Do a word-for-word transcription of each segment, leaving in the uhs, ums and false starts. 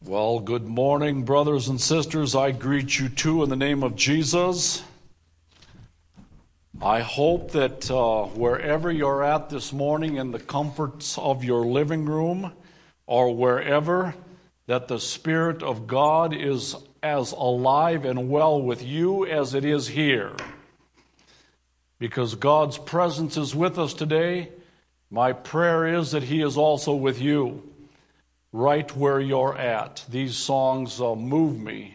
Well, good morning, brothers and sisters. I greet you too in the name of Jesus. I hope that uh, wherever you're at this morning, in the comforts of your living room or wherever, that the Spirit of God is as alive and well with you as it is here. Because God's presence is with us today, my prayer is that He is also with you, right where you're at. These songs uh, move me.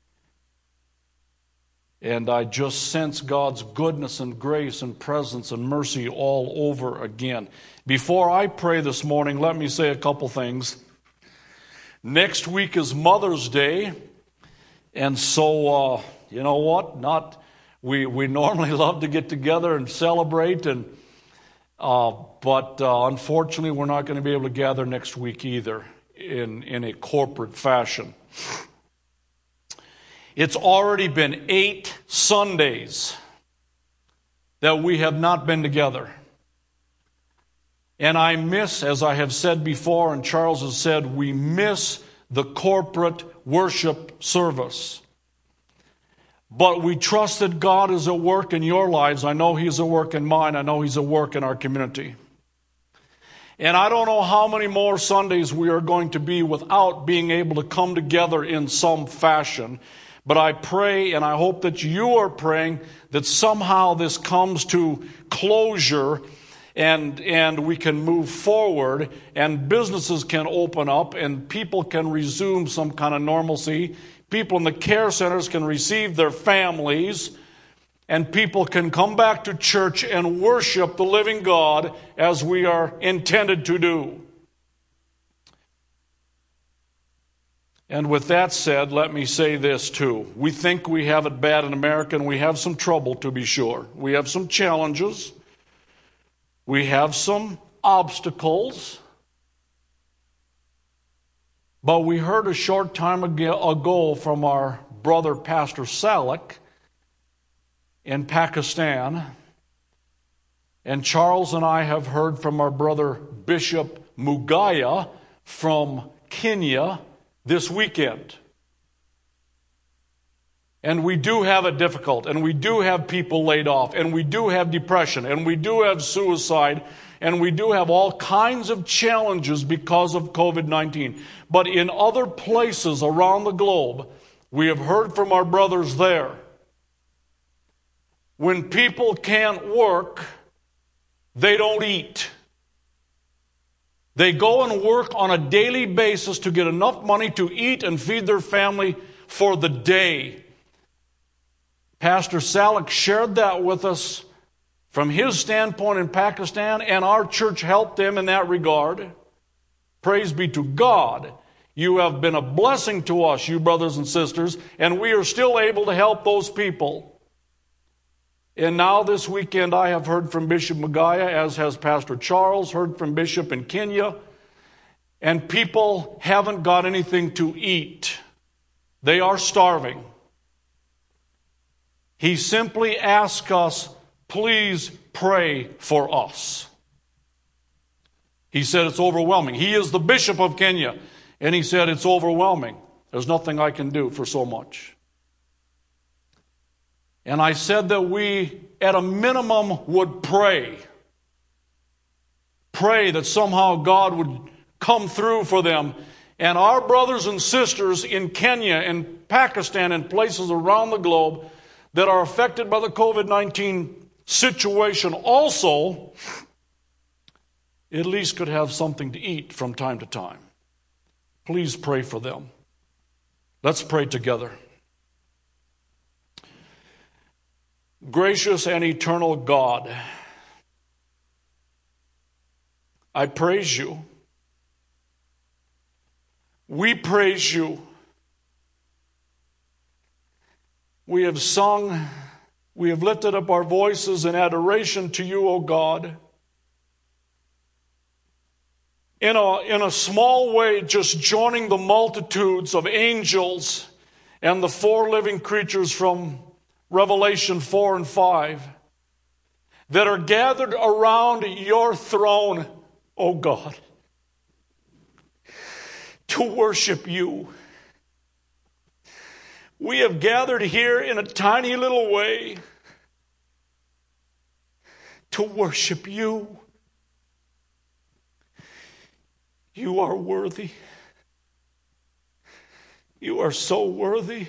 And I just sense God's goodness and grace and presence and mercy all over again. Before I pray this morning, let me say a couple things. Next week is Mother's Day. And so, uh, you know what? Not we, we normally love to get together and celebrate, and uh, but uh, unfortunately, we're not going to be able to gather next week either in, in a corporate fashion. It's already been eight Sundays that we have not been together. And I miss, as I have said before, and Charles has said, we miss the corporate worship service. But we trust that God is at work in your lives. I know He's at work in mine. I know He's at work in our community. And I don't know how many more Sundays we are going to be without being able to come together in some fashion. But I pray, and I hope that you are praying, that somehow this comes to closure and and we can move forward and businesses can open up and people can resume some kind of normalcy. People in the care centers can receive their families, and people can come back to church and worship the living God as we are intended to do. And with that said, let me say this too. We think we have it bad in America, and we have some trouble, to be sure. We have some challenges. We have some obstacles. But we heard a short time ago from our brother, Pastor Salek, in Pakistan. And Charles and I have heard from our brother, Bishop Mugaya, from Kenya this weekend. And we do have it difficult, and we do have people laid off, and we do have depression, and we do have suicide, and we do have all kinds of challenges because of covid nineteen. But in other places around the globe, we have heard from our brothers there, when people can't work, they don't eat. They go and work on a daily basis to get enough money to eat and feed their family for the day. Pastor Salek shared that with us from his standpoint in Pakistan, and our church helped him in that regard. Praise be to God. You have been a blessing to us, you brothers and sisters, and we are still able to help those people. And now this weekend I have heard from Bishop Mugaya, as has Pastor Charles, heard from Bishop in Kenya, and people haven't got anything to eat. They are starving. He simply asked us, please pray for us. He said it's overwhelming. He is the Bishop of Kenya, and he said it's overwhelming. There's nothing I can do for so much. And I said that we, at a minimum, would pray. Pray that somehow God would come through for them. And our brothers and sisters in Kenya and Pakistan and places around the globe that are affected by the covid nineteen situation also at least could have something to eat from time to time. Please pray for them. Let's pray together. Gracious and eternal God, I praise you. We praise you. We have sung, we have lifted up our voices in adoration to you, O God. In a, in a small way, just joining the multitudes of angels and the four living creatures from Revelation four and five that are gathered around your throne, O God, to worship you we have gathered here in a tiny little way to worship you. You are worthy. You are so worthy.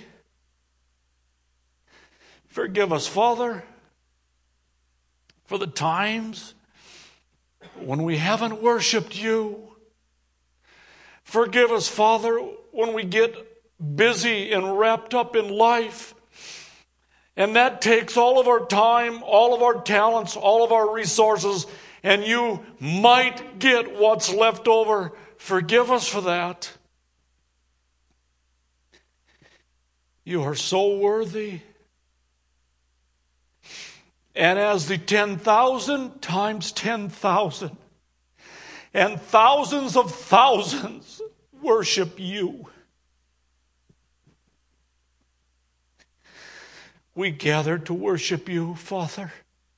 Forgive us, Father, for the times when we haven't worshiped you. Forgive us, Father, when we get busy and wrapped up in life. And that takes all of our time, all of our talents, all of our resources, and you might get what's left over. Forgive us for that. You are so worthy. And as the ten thousand times ten thousand and thousands of thousands worship you, we gather to worship you, Father.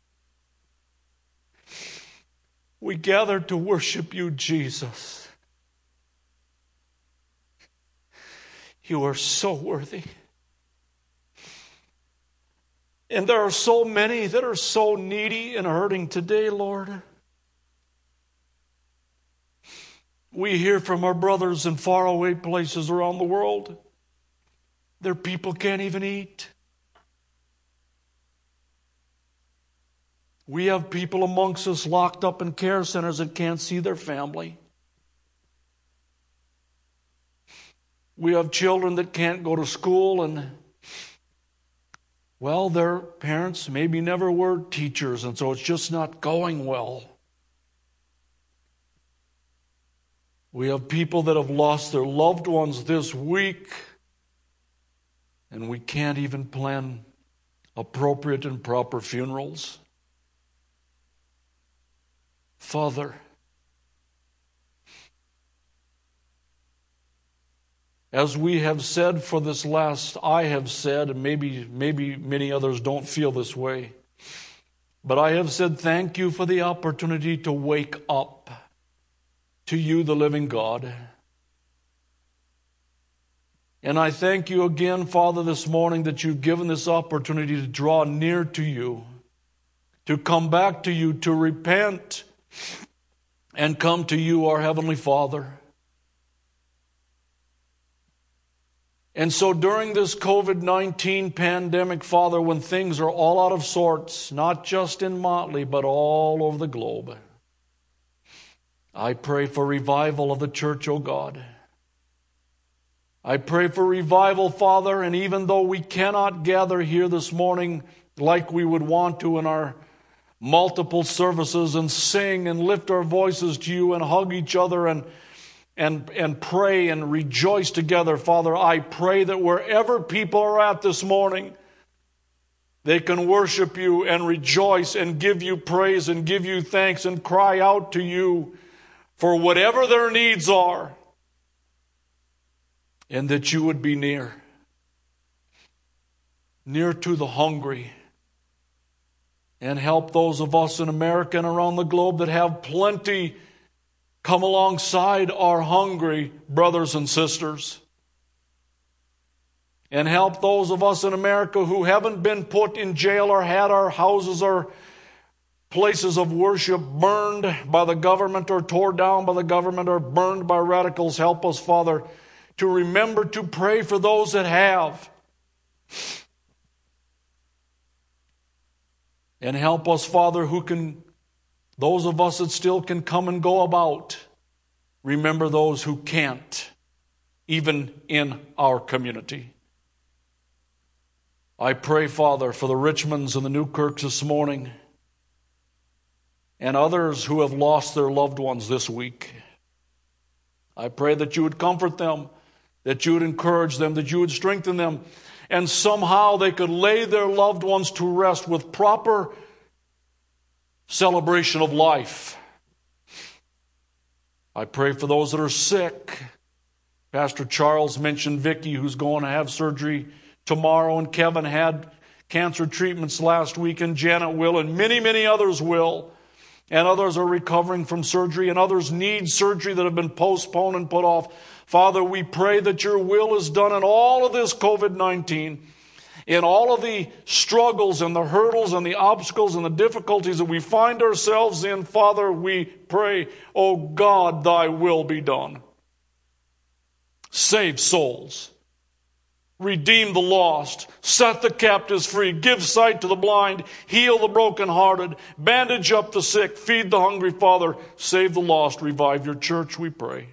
We gather to worship you, Jesus. You are so worthy. And there are so many that are so needy and hurting today, Lord. We hear from our brothers in faraway places around the world. Their people can't even eat. We have people amongst us locked up in care centers that can't see their family. We have children that can't go to school, and well, their parents maybe never were teachers, and so it's just not going well. We have people that have lost their loved ones this week, and we can't even plan appropriate and proper funerals. Father, as we have said for this last, I have said, and maybe, maybe many others don't feel this way, but I have said thank you for the opportunity to wake up to you, the living God. And I thank you again, Father, this morning that you've given this opportunity to draw near to you, to come back to you, to repent, and come to you, our Heavenly Father. And so during this covid nineteen pandemic, Father, when things are all out of sorts, not just in Motley, but all over the globe, I pray for revival of the church, O God. I pray for revival, Father, and even though we cannot gather here this morning like we would want to in our multiple services and sing and lift our voices to you and hug each other and and and pray and rejoice together, Father, I pray that wherever people are at this morning, they can worship you and rejoice and give you praise and give you thanks and cry out to you for whatever their needs are, and that you would be near, near to the hungry, and help those of us in America and around the globe that have plenty come alongside our hungry brothers and sisters. And help those of us in America who haven't been put in jail or had our houses or places of worship burned by the government or tore down by the government or burned by radicals. Help us, Father, to remember to pray for those that have. And help us, Father, who can, those of us that still can come and go about, remember those who can't, even in our community. I pray, Father, for the Richmonds and the Newkirks this morning and others who have lost their loved ones this week. I pray that you would comfort them, that you would encourage them, that you would strengthen them, and somehow they could lay their loved ones to rest with proper celebration of life. I pray for those that are sick. Pastor Charles mentioned Vicky, who's going to have surgery tomorrow, and Kevin had cancer treatments last week, and Janet will, and many, many others will. and others are recovering from surgery, and others need surgery that have been postponed and put off. Father, we pray that your will is done in all of this covid nineteen, in all of the struggles and the hurdles and the obstacles and the difficulties that we find ourselves in. Father, we pray, oh God, thy will be done. Save souls. Redeem the lost. Set the captives free. Give sight to the blind. Heal the brokenhearted. Bandage up the sick. Feed the hungry. Father, save the lost. Revive your church, we pray.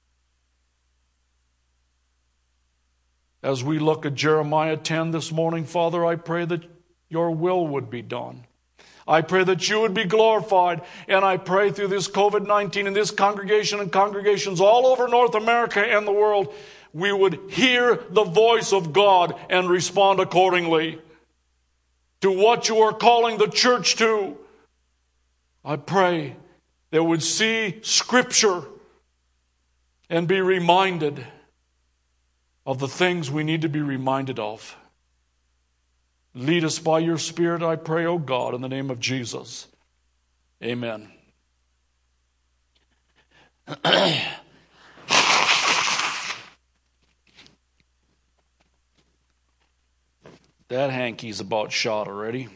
As we look at Jeremiah ten this morning, Father, I pray that your will would be done. I pray that you would be glorified. And I pray through this covid nineteen in this congregation and congregations all over North America and the world, we would hear the voice of God and respond accordingly to what you are calling the church to. I pray they would see Scripture and be reminded of the things we need to be reminded of. Lead us by your Spirit, I pray, O God, in the name of Jesus. Amen. That hanky's about shot already.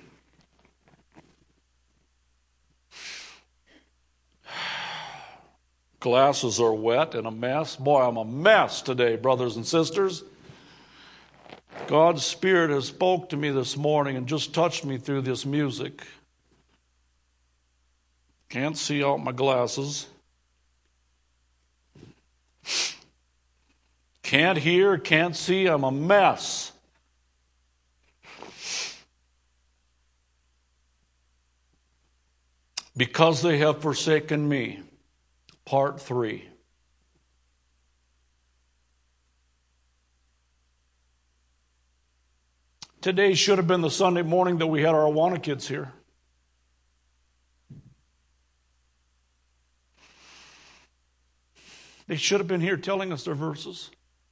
Glasses are wet and a mess. Boy, I'm a mess today, brothers and sisters. God's Spirit has spoke to me this morning and just touched me through this music. Can't see out my glasses. Can't hear, can't see. I'm a mess. Because they have forsaken me. Part three. Today should have been the Sunday morning that we had our Awana kids here. They should have been here telling us their verses.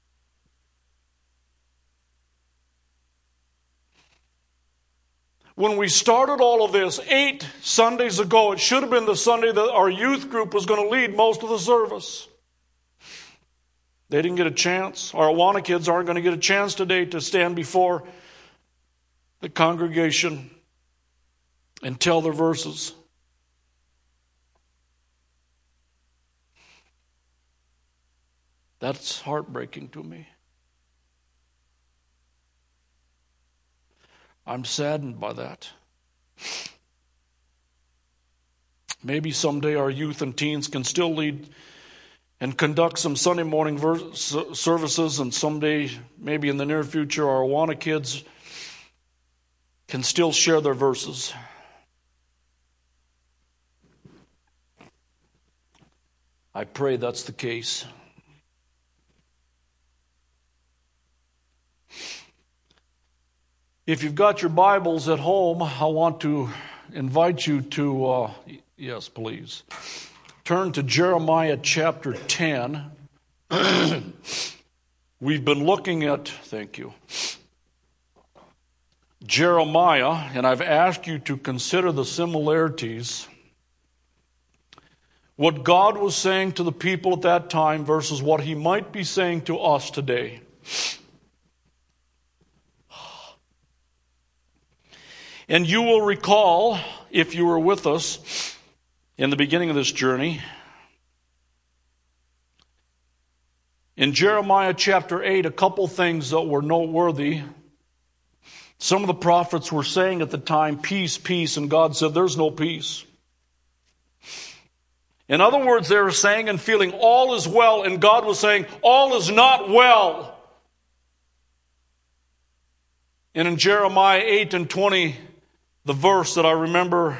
When we started all of this eight Sundays ago, it should have been the Sunday that our youth group was going to lead most of the service. They didn't get a chance. Our Awana kids aren't going to get a chance today to stand before the congregation and tell their verses. That's heartbreaking to me. I'm saddened by that. Maybe someday our youth and teens can still lead and conduct some Sunday morning ver- services, and someday, maybe in the near future, our Awana kids can still share their verses. I pray that's the case. If you've got your Bibles at home, I want to invite you to, uh, yes, please, turn to Jeremiah chapter ten. We've been looking at, thank you, Jeremiah, and I've asked you to consider the similarities. What God was saying to the people at that time versus what he might be saying to us today. And you will recall, if you were with us in the beginning of this journey, in Jeremiah chapter eight, a couple things that were noteworthy. Some of the prophets were saying at the time, peace, peace, and God said, there's no peace. In other words, they were saying and feeling all is well, and God was saying, all is not well. And in Jeremiah eight and twenty, the verse that I remember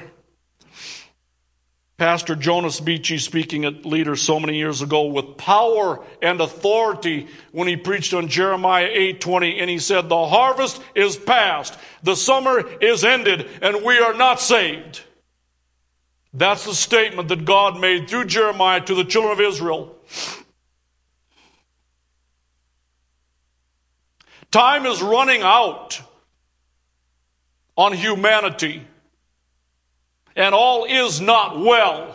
Pastor Jonas Beachy speaking at Leaders so many years ago with power and authority when he preached on Jeremiah eight twenty, and he said, the harvest is past, the summer is ended, and we are not saved. That's the statement that God made through Jeremiah to the children of Israel. Time is running out on humanity. and all is not well.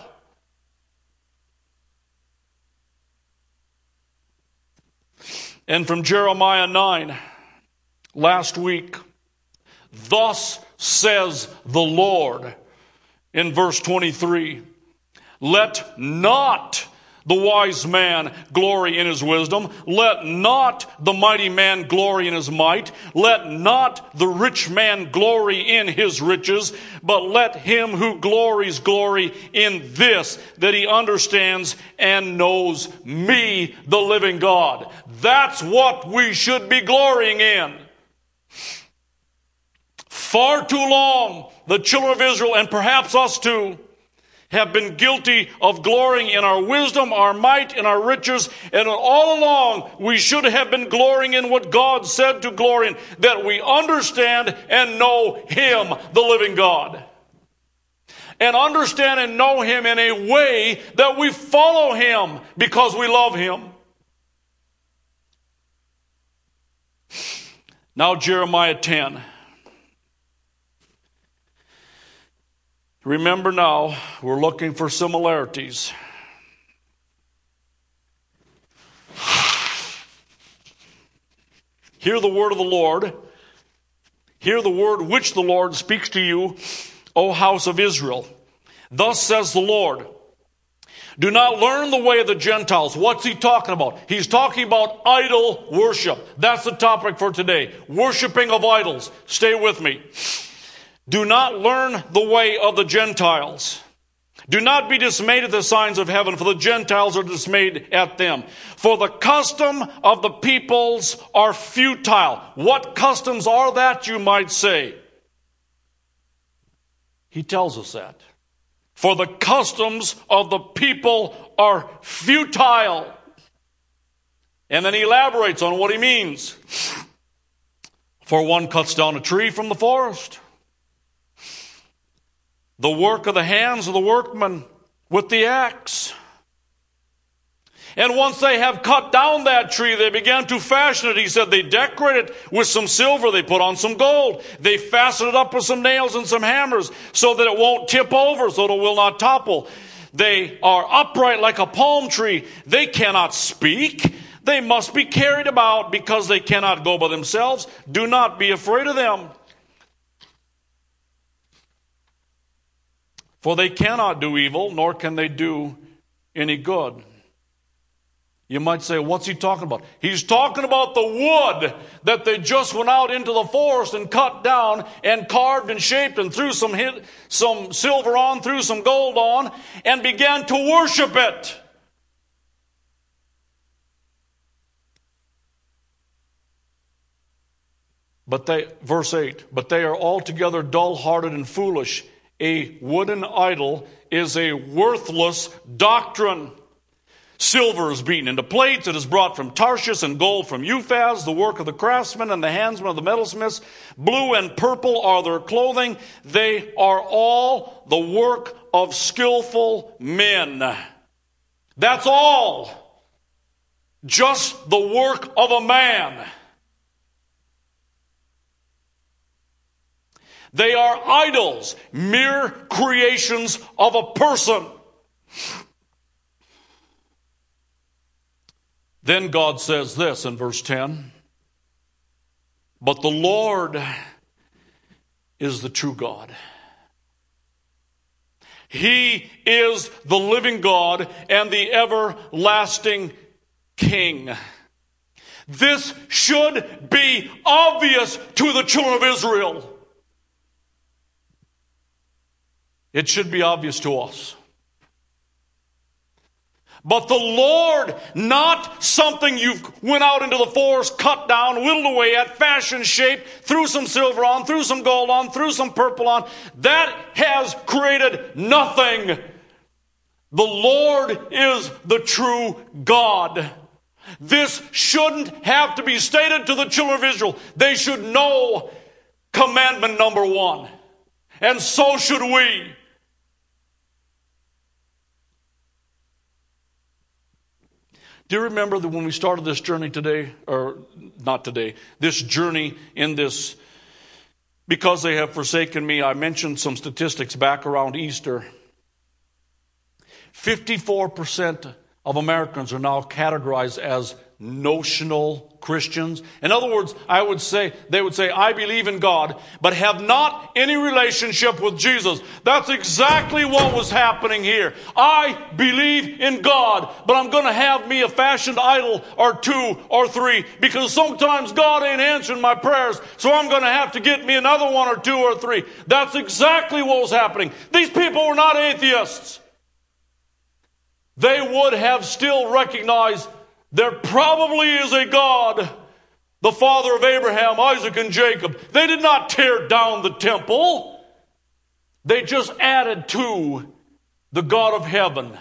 And from Jeremiah nine, last week, thus says the Lord, in verse twenty-three, let not the wise man glory in his wisdom. Let not the mighty man glory in his might. Let not the rich man glory in his riches. But let him who glories glory in this, that he understands and knows me, the living God. That's what we should be glorying in. Far too long, the children of Israel, and perhaps us too, have been guilty of glorying in our wisdom, our might, and our riches. And all along, we should have been glorying in what God said to glory in, that we understand and know Him, the living God. And understand and know Him in a way that we follow Him because we love Him. Now Jeremiah ten. Remember now, we're looking for similarities. Hear the word of the Lord. Hear the word which the Lord speaks to you, O house of Israel. Thus says the Lord, do not learn the way of the Gentiles. What's he talking about? He's talking about idol worship. That's the topic for today. Worshiping of idols. Stay with me. Do not learn the way of the Gentiles. Do not be dismayed at the signs of heaven, for the Gentiles are dismayed at them. For the custom of the peoples are futile. What customs are that, you might say? He tells us that. For the customs of the people are futile. And then he elaborates on what he means. For one cuts down a tree from the forest. The work of the hands of the workman with the axe. And once they have cut down that tree, they began to fashion it. He said they decorate it with some silver. They put on some gold. They fasten it up with some nails and some hammers so that it won't tip over, so that it will not topple. They are upright like a palm tree. They cannot speak. They must be carried about because they cannot go by themselves. Do not be afraid of them. For they cannot do evil, nor can they do any good. You might say, what's he talking about? He's talking about the wood that they just went out into the forest and cut down and carved and shaped and threw some, hit, some silver on, threw some gold on, and began to worship it. But they, verse eight, but they are altogether dull-hearted and foolish. A wooden idol is a worthless doctrine. Silver is beaten into plates. It is brought from Tarshish, and gold from Uphaz, the work of the craftsmen and the handsmen of the metalsmiths. Blue and purple are their clothing. They are all the work of skillful men. That's all. Just the work of a man. They are idols, mere creations of a person. Then God says this in verse ten. But the Lord is the true God. He is the living God and the everlasting King. This should be obvious to the children of Israel. It should be obvious to us. But the Lord, not something you've went out into the forest, cut down, whittled away at, fashioned, shaped, threw some silver on, threw some gold on, threw some purple on. That has created nothing. The Lord is the true God. This shouldn't have to be stated to the children of Israel. They should know commandment number one. And so should we. Do you remember that when we started this journey today, or not today, this journey in this because they have forsaken me. I mentioned some statistics back around Easter. fifty-four percent of Americans are now categorized as notional Christians. In other words, I would say, they would say, I believe in God, but have not any relationship with Jesus. That's exactly what was happening here. I believe in God, but I'm going to have me a fashioned idol or two or three, because sometimes God ain't answering my prayers, so I'm going to have to get me another one or two or three. That's exactly what was happening. These people were not atheists. They would have still recognized there probably is a God, the father of Abraham, Isaac, and Jacob. They did not tear down the temple. They just added to the God of heaven.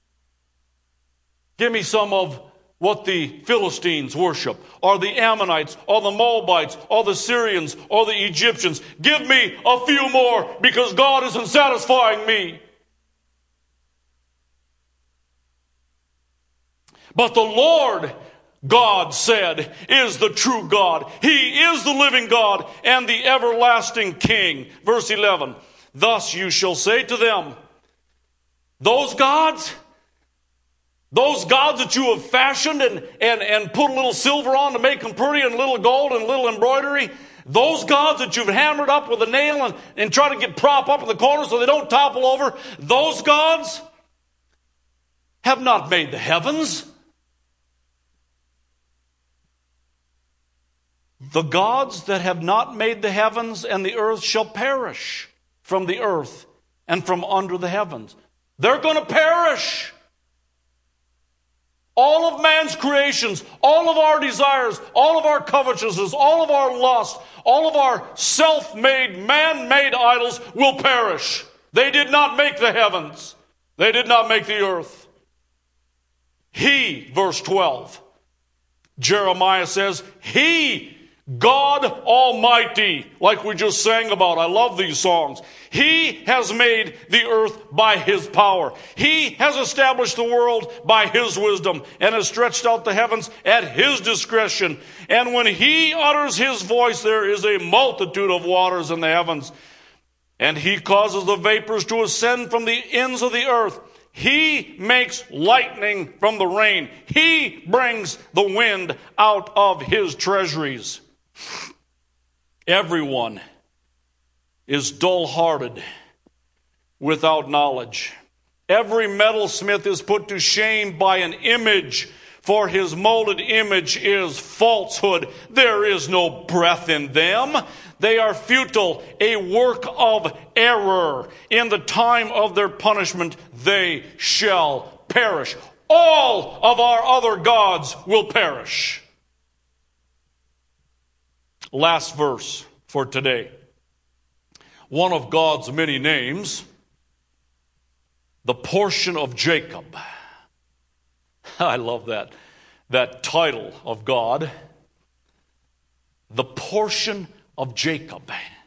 Give me some of what the Philistines worship, or the Ammonites, or the Moabites, or the Syrians, or the Egyptians. Give me a few more, because God isn't satisfying me. But the Lord, God said, is the true God. He is the living God and the everlasting King. Verse eleven, thus you shall say to them, those gods, those gods that you have fashioned and, and, and put a little silver on to make them pretty, and a little gold and a little embroidery, those gods that you've hammered up with a nail and, and try to get prop up in the corner so they don't topple over, those gods have not made the heavens. The gods that have not made the heavens and the earth shall perish from the earth and from under the heavens. They're going to perish. All of man's creations, all of our desires, all of our covetousness, all of our lust, all of our self-made, man-made idols will perish. They did not make the heavens. They did not make the earth. He, verse twelve, Jeremiah says, He, God Almighty, like we just sang about. I love these songs. He has made the earth by His power. He has established the world by His wisdom and has stretched out the heavens at His discretion. And when He utters His voice, there is a multitude of waters in the heavens. And He causes the vapors to ascend from the ends of the earth. He makes lightning from the rain. He brings the wind out of His treasuries. Everyone is dull-hearted without knowledge. Every metalsmith is put to shame by an image, for his molded image is falsehood. There is no breath in them. They are futile, a work of error. In the time of their punishment, they shall perish. All of our other gods will perish. Last verse for today. One of God's many names, the portion of Jacob. I love that, that title of God. The portion of Jacob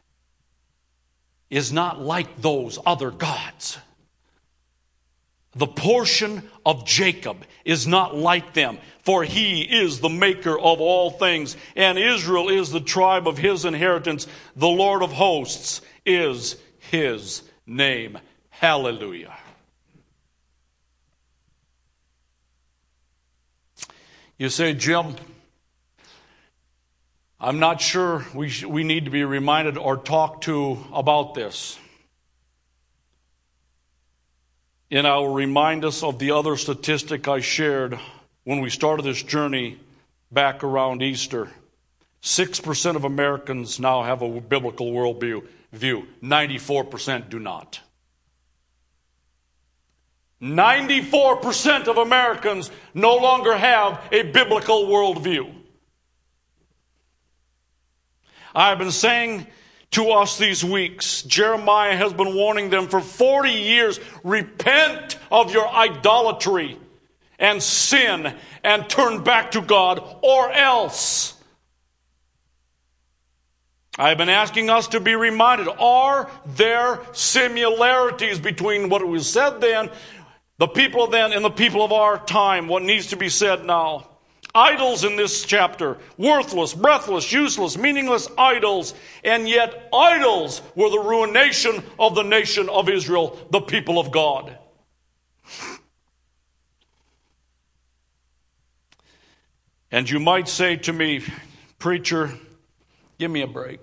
is not like those other gods. The portion of Jacob is not like them, for he is the maker of all things, and Israel is the tribe of his inheritance. The Lord of hosts is his name. Hallelujah. You say, Jim, I'm not sure we sh- we need to be reminded or talked to about this. And I will remind us of the other statistic I shared when we started this journey back around Easter. Six percent of Americans now have a biblical worldview. View. ninety-four percent do not. ninety-four percent of Americans no longer have a biblical worldview. I've been saying to us these weeks, Jeremiah has been warning them for forty years, repent of your idolatry and sin and turn back to God, or else. I've been asking us to be reminded, are there similarities between what was said then, the people then, and the people of our time, what needs to be said now? Idols in this chapter, worthless, breathless, useless, meaningless idols, and yet idols were the ruination of the nation of Israel, the people of God. And you might say to me, preacher, give me a break.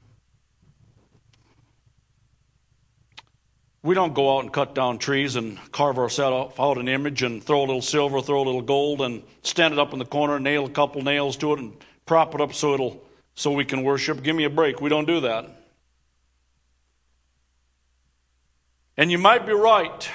We don't go out and cut down trees and carve ourselves out an image and throw a little silver, throw a little gold, and stand it up in the corner, nail a couple nails to it, and prop it up so it'll so we can worship. Give me a break. We don't do that. And you might be right.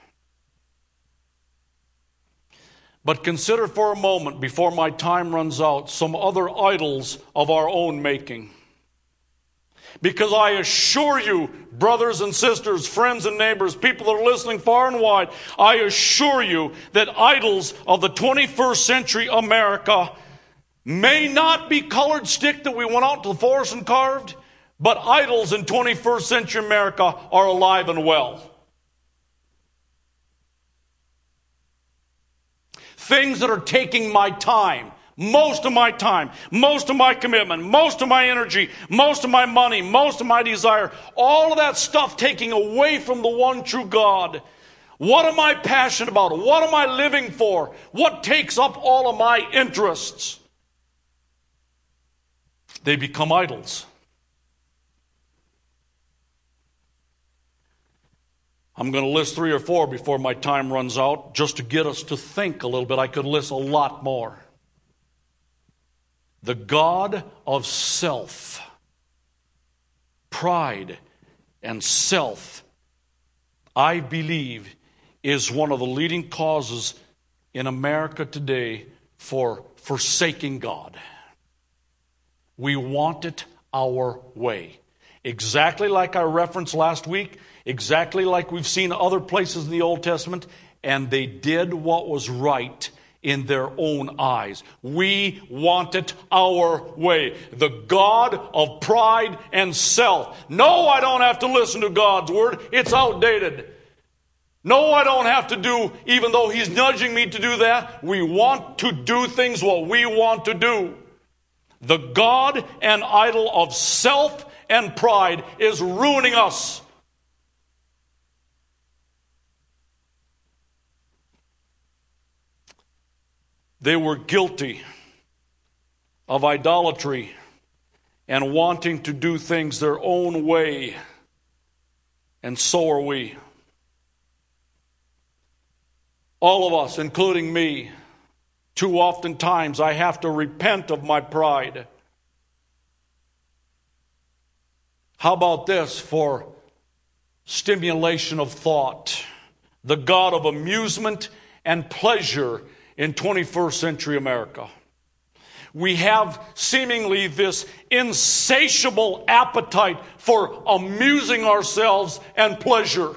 But consider for a moment, before my time runs out, some other idols of our own making. Because I assure you, brothers and sisters, friends and neighbors, people that are listening far and wide, I assure you that idols of the twenty-first century America may not be colored stick that we went out to the forest and carved, but idols in twenty-first century America are alive and well. Things that are taking my time, most of my time, most of my commitment, most of my energy, most of my money, most of my desire, all of that stuff taking away from the one true God. What am I passionate about? What am I living for? What takes up all of my interests? They become idols. I'm going to list three or four before my time runs out, just to get us to think a little bit. I could list a lot more. The God of self, pride, and self, I believe, is one of the leading causes in America today for forsaking God. We want it our way. Exactly like I referenced last week, exactly like we've seen other places in the Old Testament, and they did what was right in their own eyes. We want it our way. The God of pride and self. No, I don't have to listen to God's word. It's outdated. No, I don't have to do, even though He's nudging me to do that. We want to do things what we want to do. The God and idol of self and pride is ruining us. They were guilty of idolatry and wanting to do things their own way. And so are we. All of us, including me, too often times I have to repent of my pride. How about this for stimulation of thought? The God of amusement and pleasure in twenty-first century America. We have seemingly this insatiable appetite for amusing ourselves and pleasure.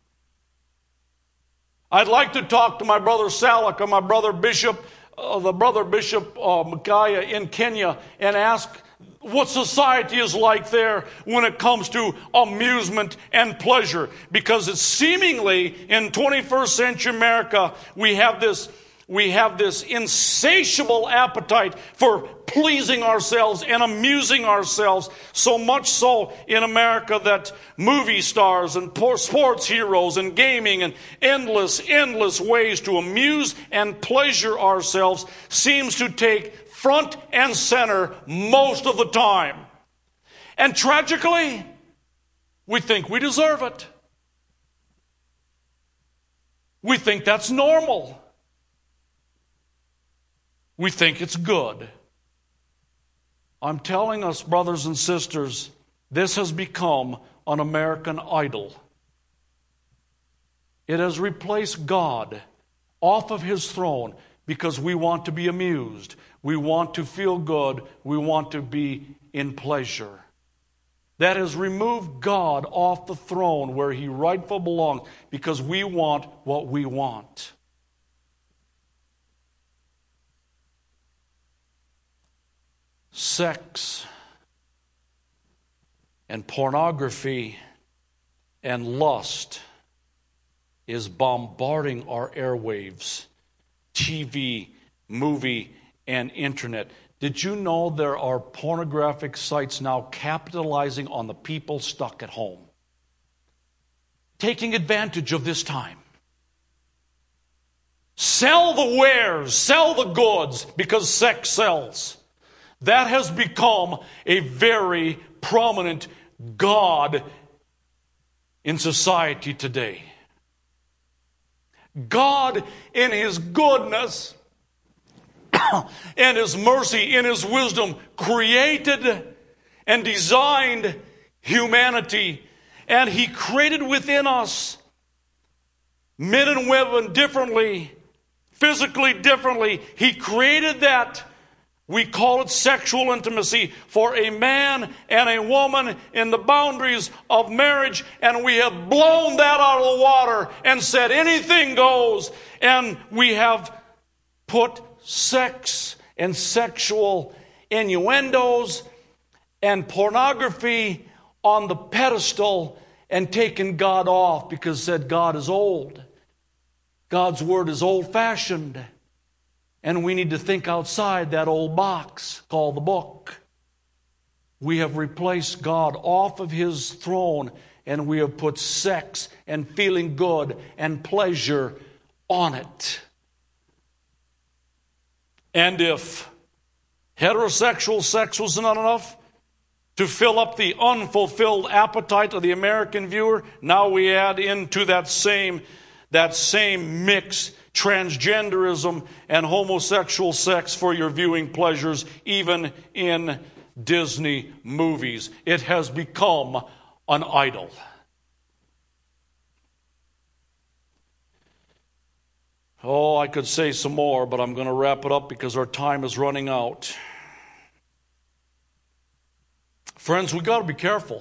I'd like to talk to my brother Salak or my brother Bishop, uh, the brother Bishop uh, Micaiah in Kenya, and ask what society is like there when it comes to amusement and pleasure. Because it's seemingly in twenty-first century America, we have this We have this insatiable appetite for pleasing ourselves and amusing ourselves, so much so in America that movie stars and sports heroes and gaming and endless, endless ways to amuse and pleasure ourselves seems to take front and center most of the time. And tragically, we think we deserve it. We think that's normal. We think it's good. I'm telling us, brothers and sisters, this has become an American idol. It has replaced God off of His throne because we want to be amused. We want to feel good. We want to be in pleasure. That has removed God off the throne where He rightfully belongs because we want what we want. Sex and pornography and lust is bombarding our airwaves, T V, movie, and internet. Did you know there are pornographic sites now capitalizing on the people stuck at home? Taking advantage of this time. Sell the wares, sell the goods, because sex sells. That has become a very prominent god in society today. God, in His goodness and His mercy, in His wisdom, created and designed humanity. And He created within us men and women differently, physically differently. He created that. We call it sexual intimacy for a man and a woman in the boundaries of marriage, and we have blown that out of the water and said anything goes, and we have put sex and sexual innuendos and pornography on the pedestal and taken God off because said God is old. God's word is old-fashioned. And we need to think outside that old box called the book. We have replaced God off of His throne, and we have put sex and feeling good and pleasure on it. And if heterosexual sex was not enough to fill up the unfulfilled appetite of the American viewer, now we add into that same, that same mix transgenderism and homosexual sex for your viewing pleasures, even in Disney movies. It has become an idol. Oh, I could say some more, but I'm going to wrap it up because our time is running out. Friends, we've got to be careful.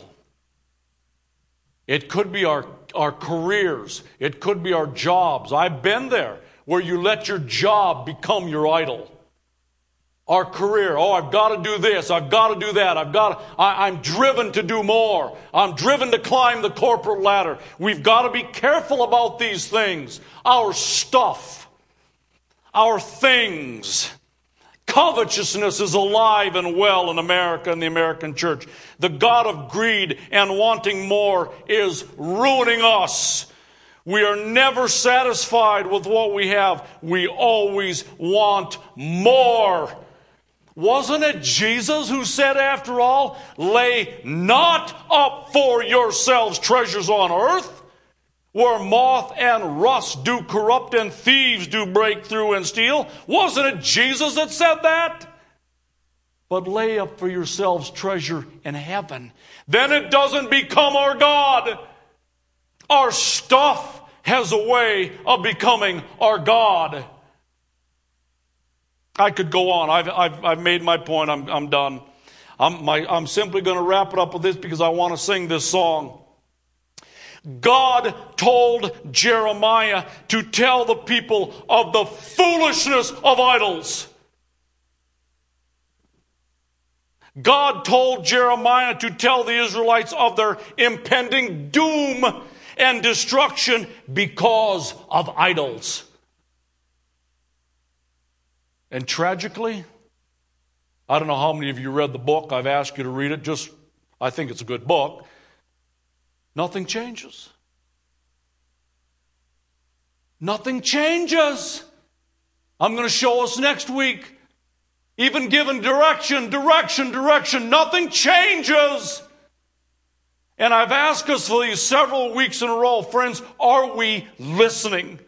It could be our, our careers. It could be our jobs. I've been there, where you let your job become your idol. Our career. Oh, I've got to do this. I've got to do that. I've got to, I, I'm driven to do more. I'm driven to climb the corporate ladder. We've got to be careful about these things. Our stuff. Our things. Covetousness is alive and well in America and the American church. The god of greed and wanting more is ruining us. We are never satisfied with what we have. We always want more. Wasn't it Jesus who said, after all, lay not up for yourselves treasures on earth, where moth and rust do corrupt and thieves do break through and steal? Wasn't it Jesus that said that? But lay up for yourselves treasure in heaven. Then it doesn't become our God. Our stuff has a way of becoming our God. I could go on. I've, I've, I've made my point. I'm, I'm done. I'm, my, I'm simply going to wrap it up with this because I want to sing this song. God told Jeremiah to tell the people of the foolishness of idols. God told Jeremiah to tell the Israelites of their impending doom and destruction because of idols. And tragically, I don't know how many of you read the book. I've asked you to read it. Just, I think it's a good book. Nothing changes. Nothing changes. I'm going to show us next week. Even given direction, direction, direction, nothing changes. And I've asked us for these several weeks in a row, friends, are we listening?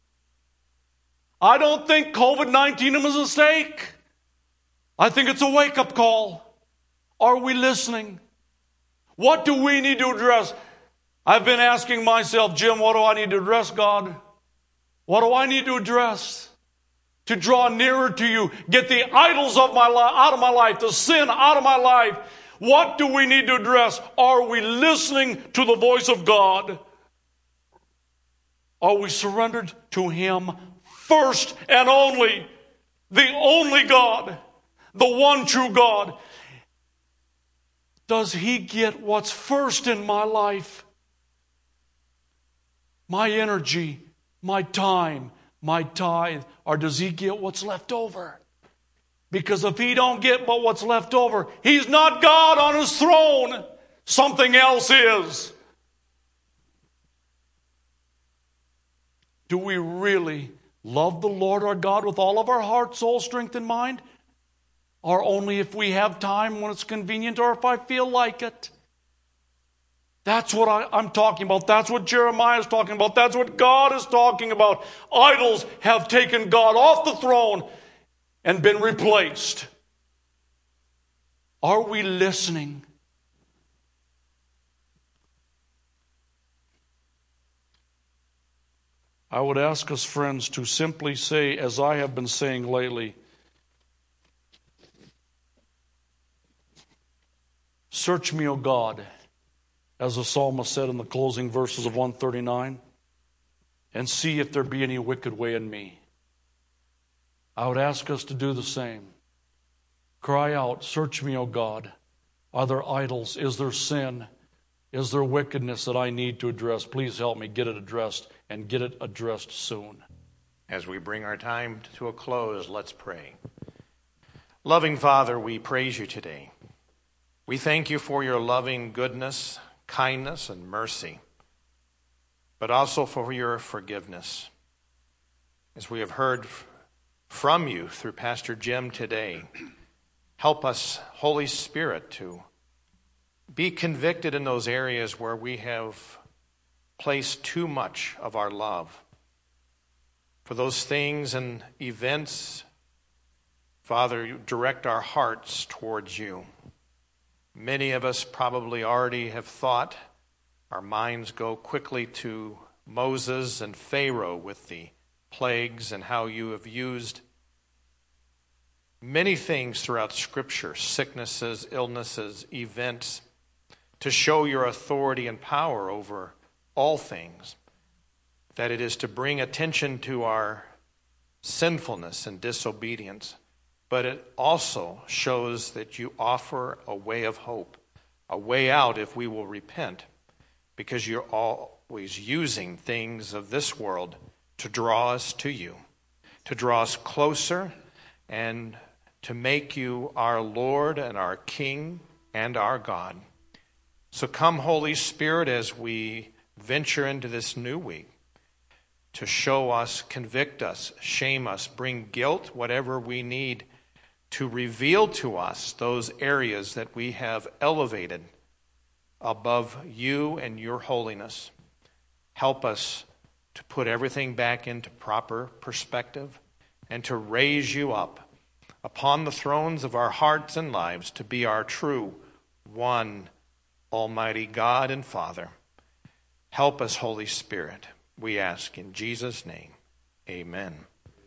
I don't think covid nineteen is a mistake. I think it's a wake-up call. Are we listening? What do we need to address? I've been asking myself, Jim, what do I need to address, God? What do I need to address? To draw nearer to you, get the idols of my life out of my life, the sin out of my life. What do we need to address? Are we listening to the voice of God? Are we surrendered to Him first and only? The only God, the one true God. Does He get what's first in my life? My energy, my time, my tithe, or does He get what's left over? Because if he don't get but what's left over, he's not God on his throne. Something else is. Do we really love the Lord our God with all of our heart, soul, strength, and mind? Or only if we have time when it's convenient or if I feel like it? That's what I, I'm talking about. That's what Jeremiah is talking about. That's what God is talking about. Idols have taken God off the throne and been replaced. Are we listening? I would ask us, friends, to simply say, as I have been saying lately, search me, O God, as the psalmist said in the closing verses of one thirty-nine, and see if there be any wicked way in me. I would ask us to do the same. Cry out, search me, O God. Are there idols? Is there sin? Is there wickedness that I need to address? Please help me get it addressed, and get it addressed soon. As we bring our time to a close, let's pray. Loving Father, we praise you today. We thank you for your loving goodness, kindness, and mercy, but also for your forgiveness. As we have heard from you through Pastor Jim today, help us, Holy Spirit, to be convicted in those areas where we have placed too much of our love. For those things and events, Father, you direct our hearts towards you. Many of us probably already have thought, our minds go quickly to Moses and Pharaoh with the plagues and how you have used many things throughout Scripture, sicknesses, illnesses, events, to show your authority and power over all things, that it is to bring attention to our sinfulness and disobedience, but it also shows that you offer a way of hope, a way out if we will repent, because you're always using things of this world to draw us to you, to draw us closer, and to make you our Lord and our King and our God. So come, Holy Spirit, as we venture into this new week, to show us, convict us, shame us, bring guilt, whatever we need, to reveal to us those areas that we have elevated above you and your holiness. Help us to put everything back into proper perspective and to raise you up upon the thrones of our hearts and lives to be our true one Almighty God and Father. Help us, Holy Spirit, we ask in Jesus' name. Amen.